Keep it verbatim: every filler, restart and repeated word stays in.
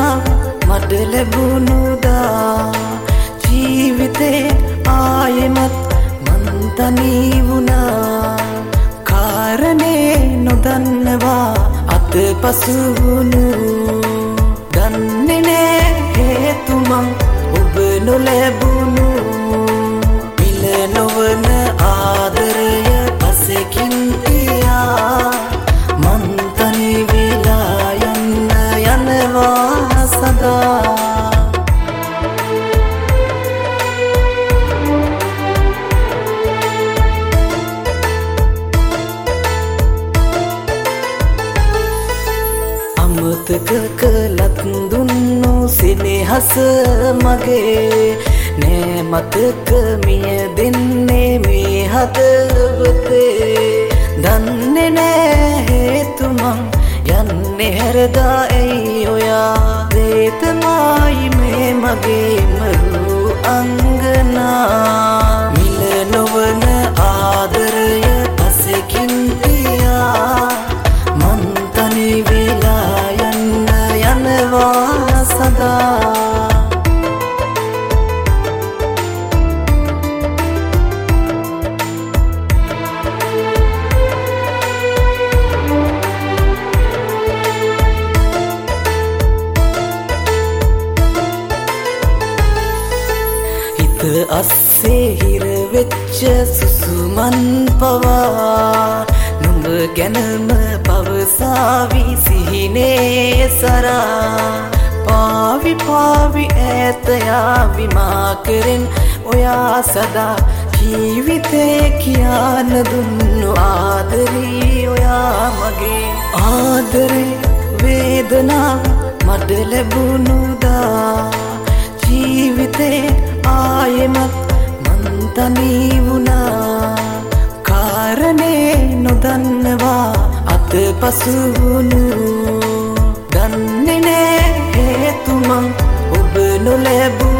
වේදනාව මට ලැබුණුදා ජීවිතේ ආයෙමත් මන් තනි වුණා කාරණේ නොදන්නවා අතපසු වුණු දන්නේ නෑ හේතු මං ඔබ නොලැබුණු මිල නොවන ආදරය පසෙකින් තියා මන් තනි වෙලා යන්න යනවා සදා අමතක කළත් දුන්නු සෙනෙහස මගේ නෑ මතක මිය දෙන්නේ මේ හදවතේ දන්නේ නෑ හේතු මං යන්නේ හැරදා ඇයි ඔයා දේතමයි මේ මගේ මරු අංගනා මිල නොවන ආදරය පසෙකින් තියා මන් තනි වෙලා යන්න යනවා සදා අස්සේ හිරවෙච්ච සුසුමන් පවා නුඹ ගැනම පවසාවි සිහිනේ සරා පාවි පාවි ඈතයාවි මා කෙරෙන් ඔයා සදා ජීවිතේ කියාන දුන්නු ආදරී ඔයා මගේ ආදරේ වේදනාව මට ලැබුණුදා ජීවිතේ ආයෙමත් මන් තනි වුණා කාරණේ නොදන්නවා අතපසු වුණු දන්නේ නෑ හේතු මං ඔබ නොලැබු